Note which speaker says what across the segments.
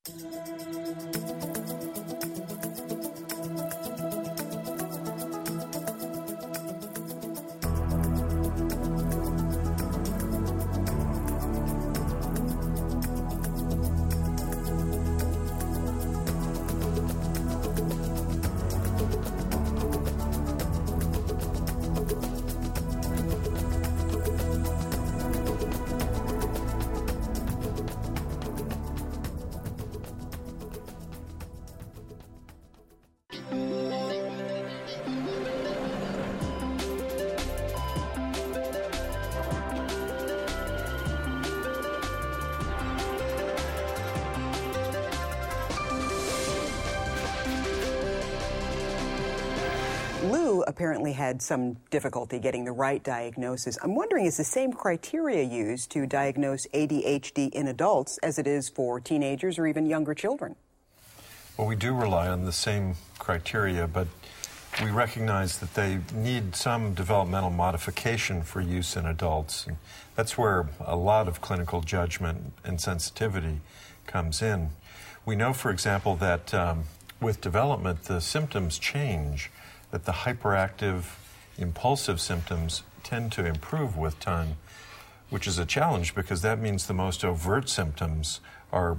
Speaker 1: Lou apparently had some difficulty getting the right diagnosis. I'm wondering, is the same criteria used to diagnose ADHD in adults as it is for teenagers or even younger children?
Speaker 2: Well, we do rely on the same criteria, but we recognize that they need some developmental modification for use in adults. And that's where a lot of clinical judgment and sensitivity comes in. We know, for example, that with development, the symptoms change, that the hyperactive, impulsive symptoms tend to improve with time, which is a challenge because that means the most overt symptoms are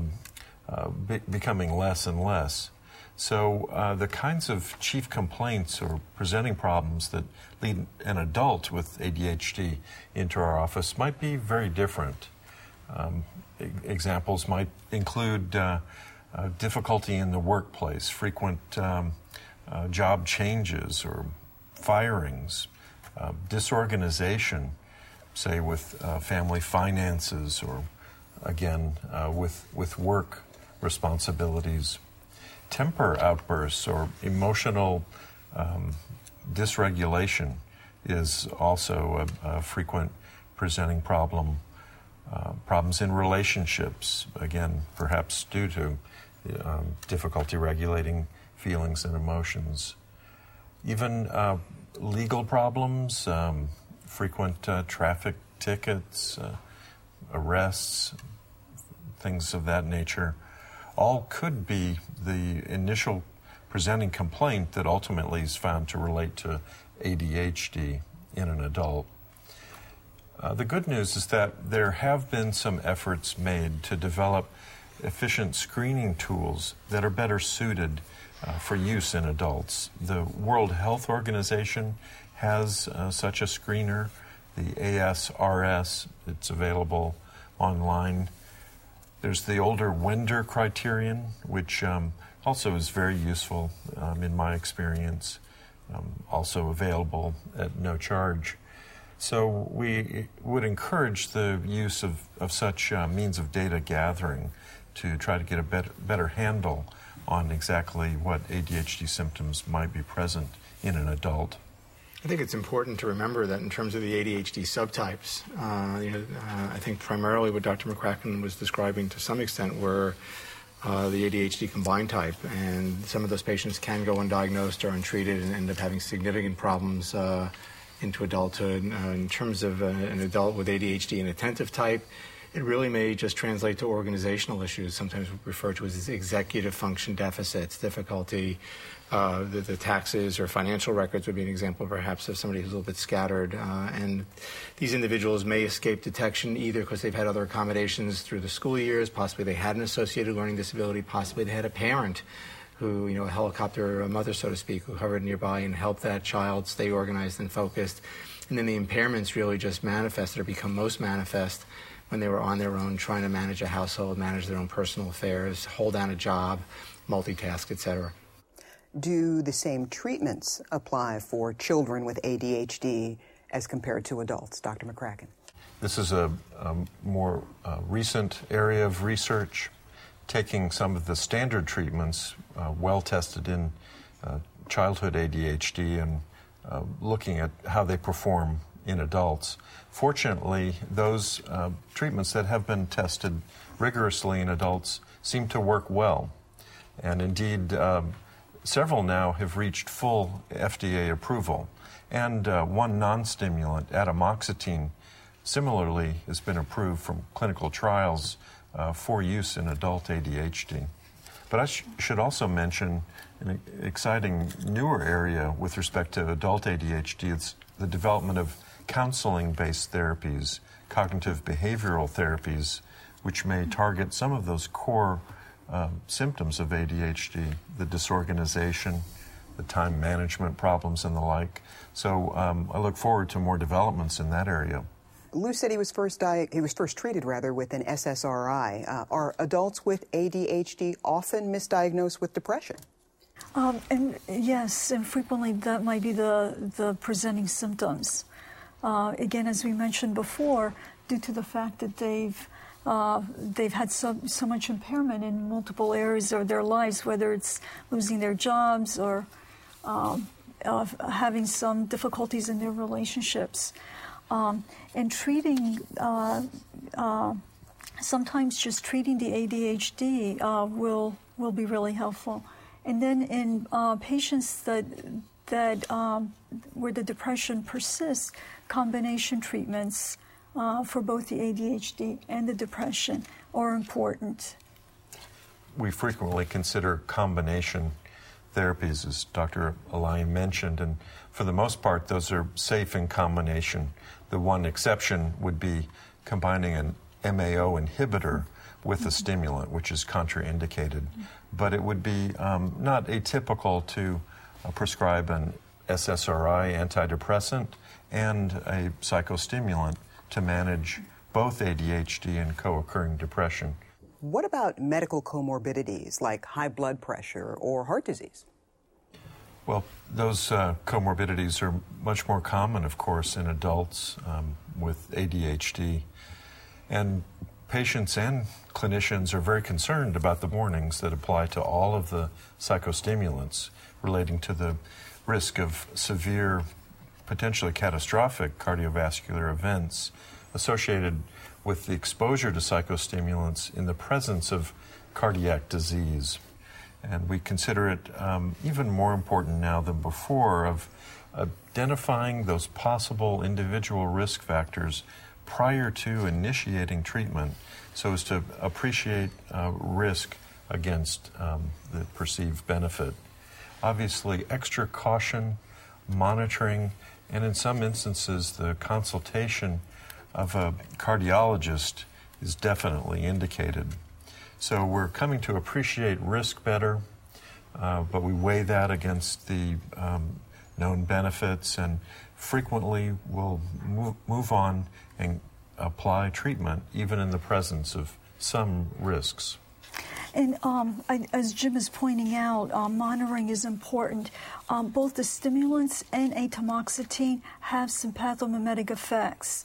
Speaker 2: becoming less and less. So the kinds of chief complaints or presenting problems that lead an adult with ADHD into our office might be very different. Examples might include difficulty in the workplace, frequent job changes or firings, disorganization, say with family finances or, again, with work responsibilities, temper outbursts or emotional dysregulation is also a frequent presenting problem. Problems in relationships, again, perhaps due to difficulty regulating feelings and emotions. Even legal problems, frequent traffic tickets, arrests, things of that nature, all could be the initial presenting complaint that ultimately is found to relate to ADHD in an adult. The good news is that there have been some efforts made to develop efficient screening tools that are better suited for use in adults. The World Health Organization has such a screener, the ASRS. It's available online. There's the older Winder criterion, which also is very useful in my experience, also available at no charge. So we would encourage the use of such means of data gathering to try to get a better handle on exactly what ADHD symptoms might be present in an adult.
Speaker 3: I think it's important to remember that in terms of the ADHD subtypes, I think primarily what Dr. McCracken was describing to some extent were the ADHD combined type, and some of those patients can go undiagnosed or untreated and end up having significant problems into adulthood. In terms of an adult with ADHD and attentive type, it really may just translate to organizational issues, sometimes referred to as executive function deficits, difficulty. The taxes or financial records would be an example, perhaps, of somebody who's a little bit scattered. And these individuals may escape detection either because they've had other accommodations through the school years, possibly they had an associated learning disability, possibly they had a parent who, a helicopter mother, so to speak, who hovered nearby and helped that child stay organized and focused. And then the impairments really just manifested or become most manifest when they were on their own, trying to manage a household, manage their own personal affairs, hold down a job, multitask, etc.
Speaker 1: Do the same treatments apply for children with ADHD as compared to adults, Dr. McCracken?
Speaker 2: This is a more recent area of research, taking some of the standard treatments well tested in childhood ADHD and looking at how they perform in adults. Fortunately, those treatments that have been tested rigorously in adults seem to work well. And indeed, several now have reached full FDA approval. And one non-stimulant, atomoxetine, similarly has been approved from clinical trials for use in adult ADHD. But I should also mention an exciting newer area with respect to adult ADHD. It's the development of counseling-based therapies, cognitive behavioral therapies, which may target some of those core symptoms of ADHD, the disorganization, the time management problems, and the like. So I look forward to more developments in that area.
Speaker 1: Lou said he was first treated with an SSRI. Are adults with ADHD often misdiagnosed with depression?
Speaker 4: And yes, and frequently that might be the presenting symptoms. Again, as we mentioned before, due to the fact that they've had so much impairment in multiple areas of their lives, whether it's losing their jobs or having some difficulties in their relationships. And treating, sometimes just treating the ADHD will be really helpful. And then in patients that where the depression persists, combination treatments for both the ADHD and the depression are important.
Speaker 2: We frequently consider combination therapies, as Dr. Alain mentioned, and for the most part, those are safe in combination. The one exception would be combining an MAO inhibitor with a stimulant, which is contraindicated. But it would be not atypical to prescribe an SSRI antidepressant and a psychostimulant to manage both ADHD and co-occurring depression.
Speaker 1: What about medical comorbidities like high blood pressure or heart disease?
Speaker 2: Well, those comorbidities are much more common, of course, in adults with ADHD. And patients and clinicians are very concerned about the warnings that apply to all of the psychostimulants relating to the risk of severe, potentially catastrophic cardiovascular events associated with the exposure to psychostimulants in the presence of cardiac disease. And we consider it even more important now than before of identifying those possible individual risk factors prior to initiating treatment so as to appreciate risk against the perceived benefit. Obviously, extra caution, monitoring, and in some instances, the consultation of a cardiologist is definitely indicated. So we're coming to appreciate risk better, but we weigh that against the known benefits, and frequently we'll move on and apply treatment even in the presence of some risks.
Speaker 4: And as Jim is pointing out, monitoring is important. Both the stimulants and atomoxetine have sympathomimetic effects,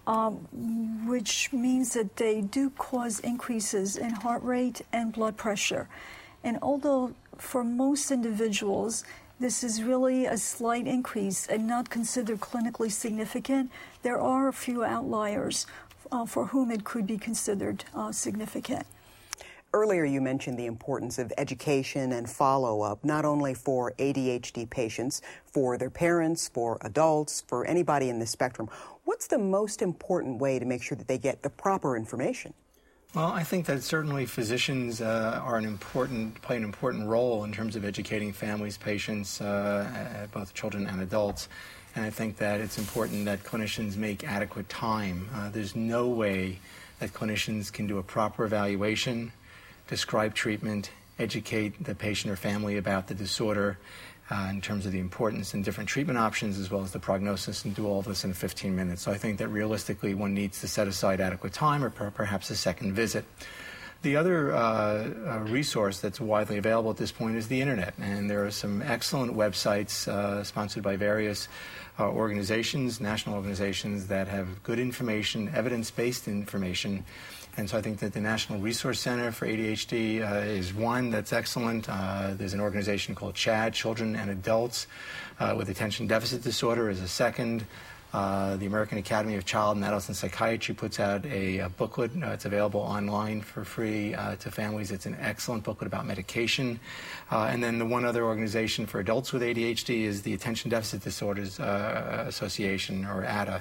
Speaker 4: which means that they do cause increases in heart rate and blood pressure. And although for most individuals this is really a slight increase and not considered clinically significant, there are a few outliers for whom it could be considered significant.
Speaker 1: Earlier you mentioned the importance of education and follow-up, not only for ADHD patients, for their parents, for adults, for anybody in the spectrum. What's the most important way to make sure that they get the proper information?
Speaker 3: Well, I think that certainly physicians play an important role in terms of educating families, patients, both children and adults. And I think that it's important that clinicians make adequate time. There's no way that clinicians can do a proper evaluation, describe treatment, educate the patient or family about the disorder in terms of the importance and different treatment options as well as the prognosis, and do all of this in 15 minutes. So I think that realistically one needs to set aside adequate time or perhaps a second visit. The other resource that's widely available at this point is the internet, and there are some excellent websites sponsored by various organizations, national organizations, that have good information, evidence-based information. And so I think that the National Resource Center for ADHD is one that's excellent. There's an organization called CHADD, Children and Adults with Attention Deficit Disorder, is a second. The American Academy of Child and Adolescent Psychiatry puts out a booklet. It's available online for free to families. It's an excellent booklet about medication. And then the one other organization for adults with ADHD is the Attention Deficit Disorders Association, or ADA.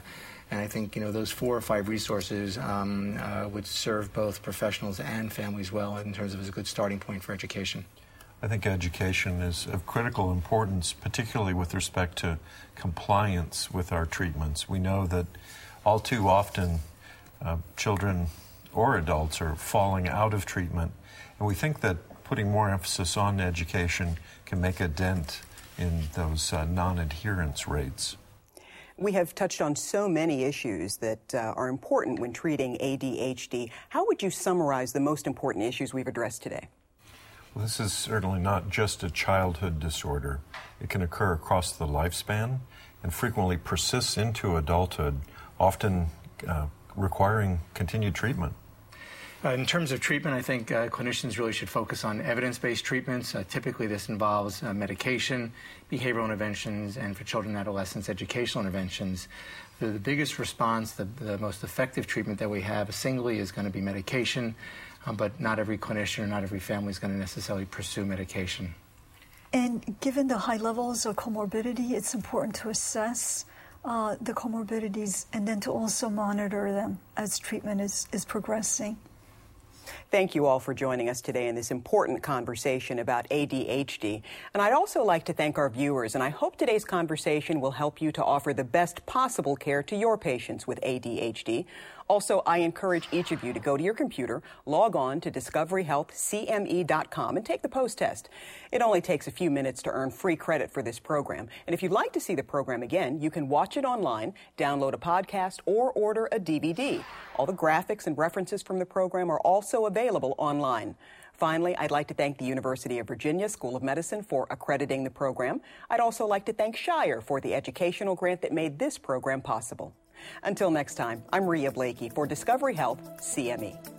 Speaker 3: And I think, those 4 or 5 resources would serve both professionals and families well in terms of as a good starting point for education.
Speaker 2: I think education is of critical importance, particularly with respect to compliance with our treatments. We know that all too often children or adults are falling out of treatment, and we think that putting more emphasis on education can make a dent in those non-adherence rates.
Speaker 1: We have touched on so many issues that are important when treating ADHD. How would you summarize the most important issues we've addressed today?
Speaker 2: Well, this is certainly not just a childhood disorder. It can occur across the lifespan and frequently persists into adulthood, often requiring continued treatment.
Speaker 3: In terms of treatment, I think clinicians really should focus on evidence-based treatments. Typically, this involves medication, behavioral interventions, and for children and adolescents, educational interventions. The biggest response, the most effective treatment that we have singly is going to be medication, but not every clinician or not every family is going to necessarily pursue medication.
Speaker 4: And given the high levels of comorbidity, it's important to assess the comorbidities and then to also monitor them as treatment is progressing.
Speaker 1: Thank you all for joining us today in this important conversation about ADHD. And I'd also like to thank our viewers, and I hope today's conversation will help you to offer the best possible care to your patients with ADHD. Also, I encourage each of you to go to your computer, log on to discoveryhealthcme.com and take the post test. It only takes a few minutes to earn free credit for this program. And if you'd like to see the program again, you can watch it online, download a podcast, or order a DVD. All the graphics and references from the program are also available online. Finally, I'd like to thank the University of Virginia School of Medicine for accrediting the program. I'd also like to thank Shire for the educational grant that made this program possible. Until next time, I'm Rhea Blakey for Discovery Health CME.